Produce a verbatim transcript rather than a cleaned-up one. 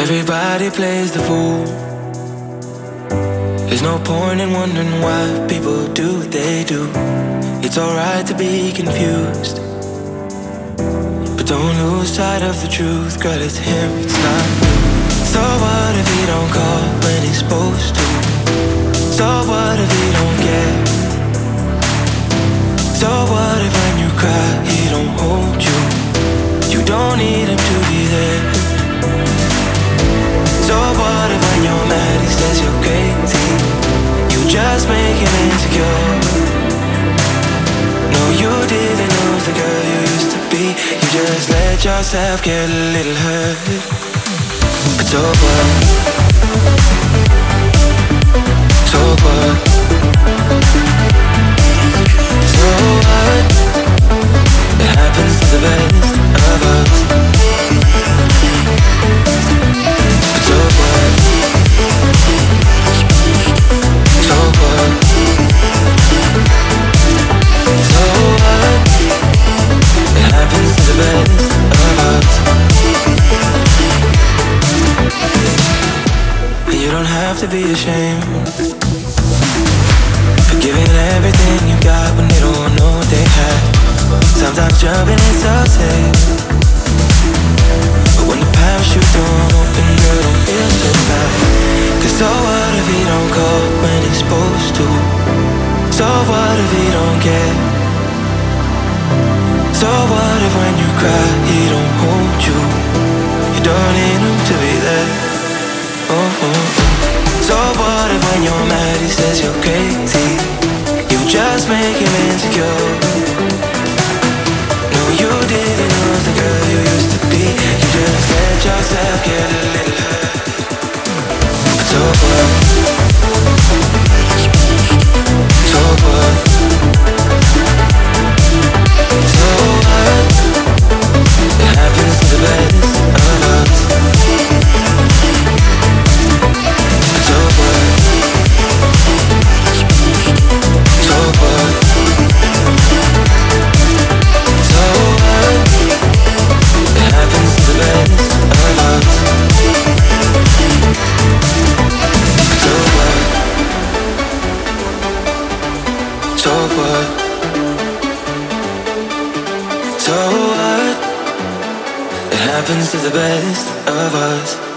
Everybody plays the fool. There's no point in wondering why people do what they do. It's alright to be confused, but don't lose sight of the truth. Girl, it's him, it's not you. So what if he don't call when he's supposed to? So what if he don't care? So what if when you cry he don't hold you? You don't need him to be there. So what if when you're mad he says you're crazy? You just make him insecure. No, you didn't lose the girl you used to be. You just let yourself get a little hurt. But so what? So what? So what? It happens to the best of us. But so what? So what? So what? It happens to the best of us. And you don't have to be ashamed for giving everything you got when they don't know what they have. Sometimes jumping is so safe, but when the parachute don't open, girl, don't feel so bad. Cause so what if he don't call when he's supposed to? So what if he don't care? So what if when you cry he don't hold you? You don't need him to be there. Oh, oh. So what if when you're mad he says you're crazy? You just make him insecure. No, you didn't lose the girl you used to be. You just let yourself get a little hurt. But so what? So what? So what? It happens to the best of us. But so what? So what? So what? It happens to the best of us. So what? So what? So what? It happens to the best of us.